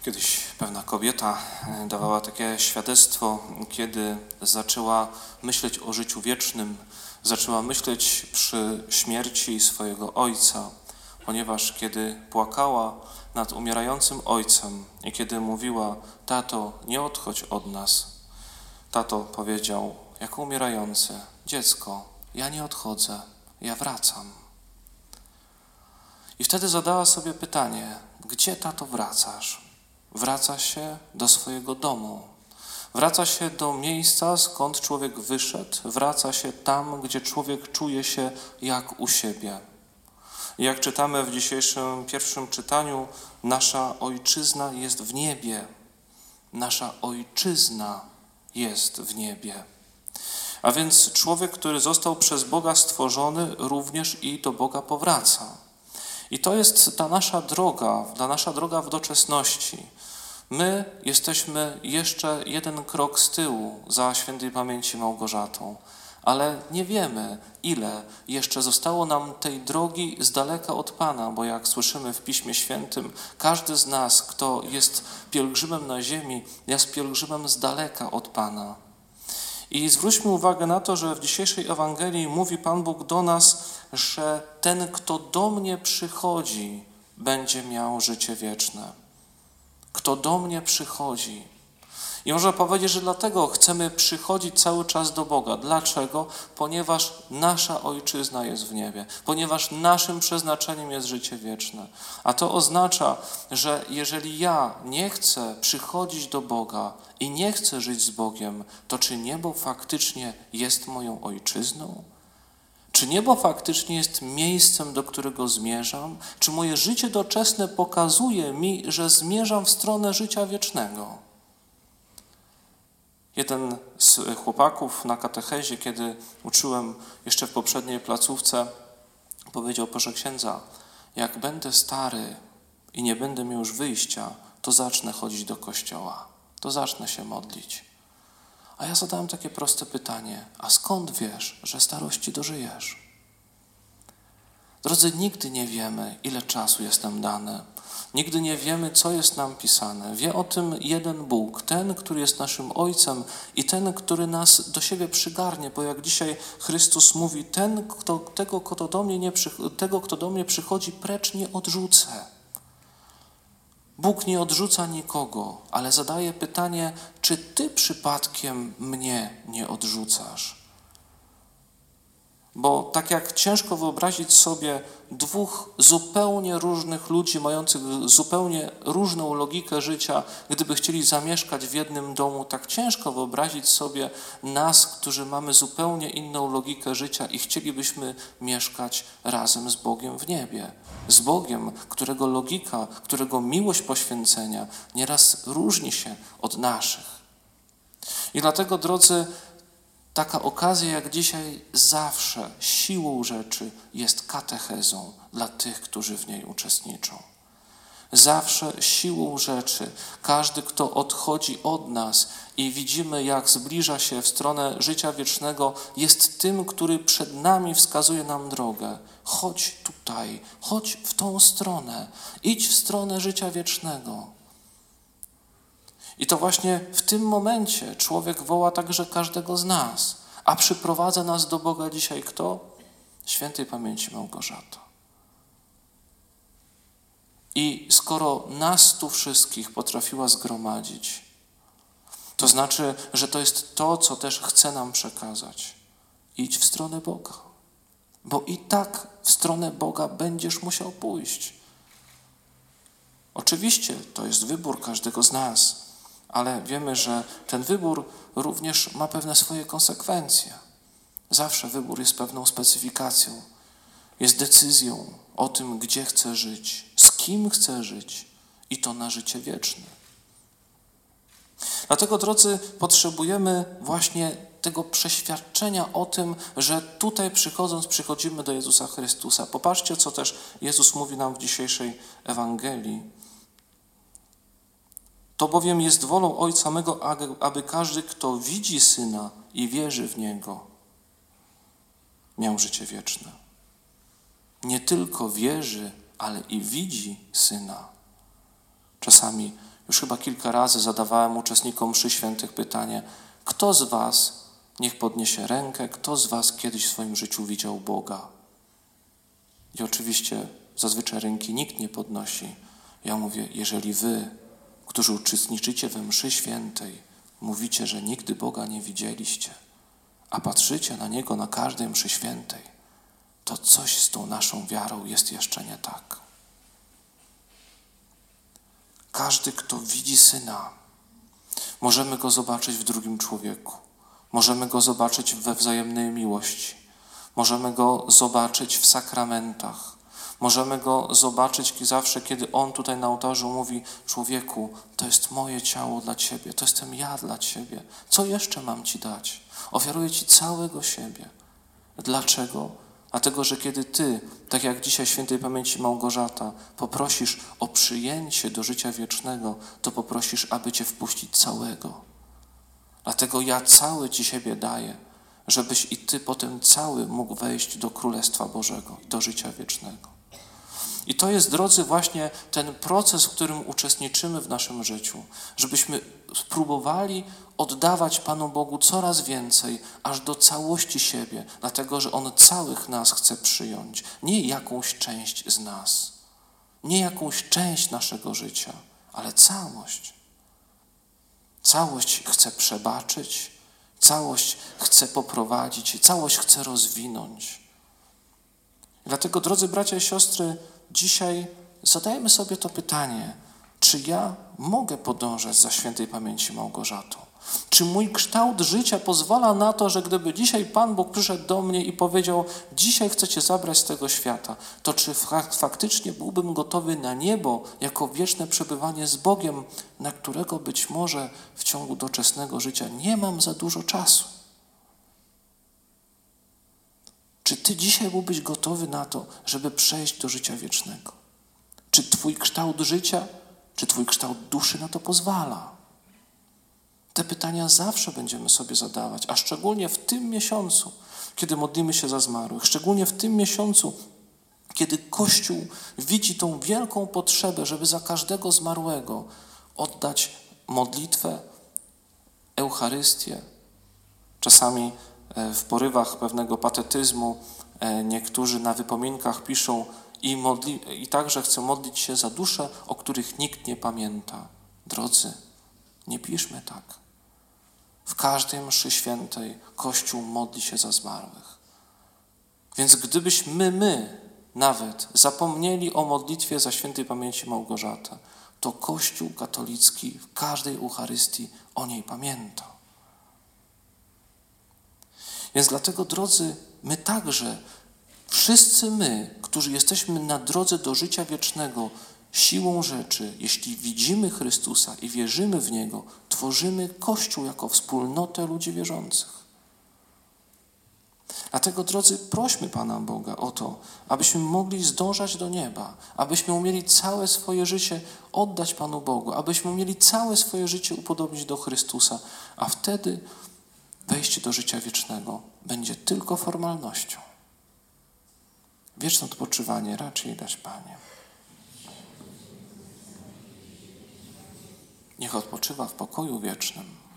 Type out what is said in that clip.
Kiedyś pewna kobieta dawała takie świadectwo, kiedy zaczęła myśleć o życiu wiecznym, zaczęła myśleć przy śmierci swojego ojca, ponieważ kiedy płakała nad umierającym ojcem i kiedy mówiła: tato, nie odchodź od nas, tato powiedział jako umierający: dziecko, ja nie odchodzę, ja wracam. I wtedy zadała sobie pytanie: gdzie, tato, wracasz? Wraca się do swojego domu. Wraca się do miejsca, skąd człowiek wyszedł. Wraca się tam, gdzie człowiek czuje się jak u siebie. I jak czytamy w dzisiejszym pierwszym czytaniu, nasza ojczyzna jest w niebie. Nasza ojczyzna jest w niebie. A więc człowiek, który został przez Boga stworzony, również i do Boga powraca. I to jest ta nasza droga w doczesności. My jesteśmy jeszcze jeden krok z tyłu za świętej pamięci Małgorzatą, ale nie wiemy, ile jeszcze zostało nam tej drogi z daleka od Pana, bo jak słyszymy w Piśmie Świętym, każdy z nas, kto jest pielgrzymem na ziemi, jest pielgrzymem z daleka od Pana. I zwróćmy uwagę na to, że w dzisiejszej Ewangelii mówi Pan Bóg do nas, że ten, kto do mnie przychodzi, będzie miał życie wieczne. Kto do mnie przychodzi. I można powiedzieć, że dlatego chcemy przychodzić cały czas do Boga. Dlaczego? Ponieważ nasza ojczyzna jest w niebie. Ponieważ naszym przeznaczeniem jest życie wieczne. A to oznacza, że jeżeli ja nie chcę przychodzić do Boga i nie chcę żyć z Bogiem, to czy niebo faktycznie jest moją ojczyzną? Czy niebo faktycznie jest miejscem, do którego zmierzam? Czy moje życie doczesne pokazuje mi, że zmierzam w stronę życia wiecznego? Jeden z chłopaków na katechezie, kiedy uczyłem jeszcze w poprzedniej placówce, powiedział: proszę księdza, jak będę stary i nie będę miał już wyjścia, to zacznę chodzić do kościoła, to zacznę się modlić. A ja zadałem takie proste pytanie: a skąd wiesz, że starości dożyjesz? Drodzy, nigdy nie wiemy, ile czasu jest nam dane. Nigdy nie wiemy, co jest nam pisane. Wie o tym jeden Bóg, ten, który jest naszym Ojcem i ten, który nas do siebie przygarnie, bo jak dzisiaj Chrystus mówi: tego, kto do mnie przychodzi, precz nie odrzucę. Bóg nie odrzuca nikogo, ale zadaje pytanie: czy ty przypadkiem mnie nie odrzucasz? Bo tak jak ciężko wyobrazić sobie dwóch zupełnie różnych ludzi, mających zupełnie różną logikę życia, gdyby chcieli zamieszkać w jednym domu, tak ciężko wyobrazić sobie nas, którzy mamy zupełnie inną logikę życia i chcielibyśmy mieszkać razem z Bogiem w niebie. Z Bogiem, którego logika, którego miłość poświęcenia nieraz różni się od naszych. I dlatego, drodzy, taka okazja jak dzisiaj zawsze siłą rzeczy jest katechezą dla tych, którzy w niej uczestniczą. Zawsze siłą rzeczy każdy, kto odchodzi od nas i widzimy, jak zbliża się w stronę życia wiecznego, jest tym, który przed nami wskazuje nam drogę. Chodź tutaj, chodź w tą stronę, idź w stronę życia wiecznego. I to właśnie w tym momencie człowiek woła także każdego z nas. A przyprowadza nas do Boga dzisiaj kto? Świętej pamięci Małgorzata. I skoro nas tu wszystkich potrafiła zgromadzić, to znaczy, że to jest to, co też chce nam przekazać. Idź w stronę Boga, bo i tak w stronę Boga będziesz musiał pójść. Oczywiście to jest wybór każdego z nas, ale wiemy, że ten wybór również ma pewne swoje konsekwencje. Zawsze wybór jest pewną specyfikacją, jest decyzją o tym, gdzie chcę żyć, z kim chcę żyć i to na życie wieczne. Dlatego, drodzy, potrzebujemy właśnie tego przeświadczenia o tym, że tutaj przychodząc, przychodzimy do Jezusa Chrystusa. Popatrzcie, co też Jezus mówi nam w dzisiejszej Ewangelii. To bowiem jest wolą Ojca mego, aby każdy, kto widzi Syna i wierzy w Niego, miał życie wieczne. Nie tylko wierzy, ale i widzi Syna. Czasami Już chyba kilka razy zadawałem uczestnikom mszy świętych pytanie, kto z was, niech podniesie rękę, kto z was kiedyś w swoim życiu widział Boga? I oczywiście zazwyczaj ręki nikt nie podnosi. Ja mówię, jeżeli wy, którzy uczestniczycie we mszy świętej, mówicie, że nigdy Boga nie widzieliście, a patrzycie na Niego na każdej mszy świętej, to coś z tą naszą wiarą jest jeszcze nie tak. Każdy, kto widzi Syna, możemy Go zobaczyć w drugim człowieku. Możemy Go zobaczyć we wzajemnej miłości. Możemy Go zobaczyć w sakramentach. Możemy Go zobaczyć zawsze, kiedy On tutaj na ołtarzu mówi, człowieku, to jest moje ciało dla Ciebie, to jestem ja dla Ciebie. Co jeszcze mam Ci dać? Ofiaruję Ci całego siebie. Dlaczego? Dlatego, że kiedy Ty, tak jak dzisiaj świętej pamięci Małgorzata, poprosisz o przyjęcie do życia wiecznego, to poprosisz, aby Cię wpuścić całego. Dlatego ja cały Ci siebie daję, żebyś i Ty potem cały mógł wejść do Królestwa Bożego, do życia wiecznego. I to jest, drodzy, właśnie ten proces, w którym uczestniczymy w naszym życiu, żebyśmy spróbowali oddawać Panu Bogu coraz więcej, aż do całości siebie, dlatego że On całych nas chce przyjąć, nie jakąś część z nas, nie jakąś część naszego życia, ale całość. Całość chce przebaczyć, całość chce poprowadzić, całość chce rozwinąć. Dlatego, drodzy bracia i siostry, dzisiaj zadajmy sobie to pytanie, czy ja mogę podążać za świętej pamięci Małgorzatą? Czy mój kształt życia pozwala na to, że gdyby dzisiaj Pan Bóg przyszedł do mnie i powiedział, dzisiaj chcę Cię zabrać z tego świata, to czy faktycznie byłbym gotowy na niebo jako wieczne przebywanie z Bogiem, na którego być może w ciągu doczesnego życia nie mam za dużo czasu? Czy Ty dzisiaj byłbyś gotowy na to, żeby przejść do życia wiecznego? Czy Twój kształt życia, czy Twój kształt duszy na to pozwala? Te pytania zawsze będziemy sobie zadawać, a szczególnie w tym miesiącu, kiedy modlimy się za zmarłych, szczególnie w tym miesiącu, kiedy Kościół widzi tą wielką potrzebę, żeby za każdego zmarłego oddać modlitwę, Eucharystię. Czasami w porywach pewnego patetyzmu niektórzy na wypominkach piszą i także chcę modlić się za dusze, o których nikt nie pamięta. Drodzy, nie piszmy tak. W każdej mszy świętej Kościół modli się za zmarłych. Więc gdybyśmy nawet zapomnieli o modlitwie za świętej pamięci Małgorzatę, to Kościół katolicki w każdej Eucharystii o niej pamięta. Więc dlatego, drodzy, my także, wszyscy my, którzy jesteśmy na drodze do życia wiecznego, siłą rzeczy, jeśli widzimy Chrystusa i wierzymy w Niego, tworzymy Kościół jako wspólnotę ludzi wierzących. Dlatego, drodzy, prośmy Pana Boga o to, abyśmy mogli zdążać do nieba, abyśmy umieli całe swoje życie oddać Panu Bogu, abyśmy umieli całe swoje życie upodobnić do Chrystusa, a wtedy wejście do życia wiecznego będzie tylko formalnością. Wieczne odpoczywanie raczej dać Panie. Niech odpoczywa w pokoju wiecznym.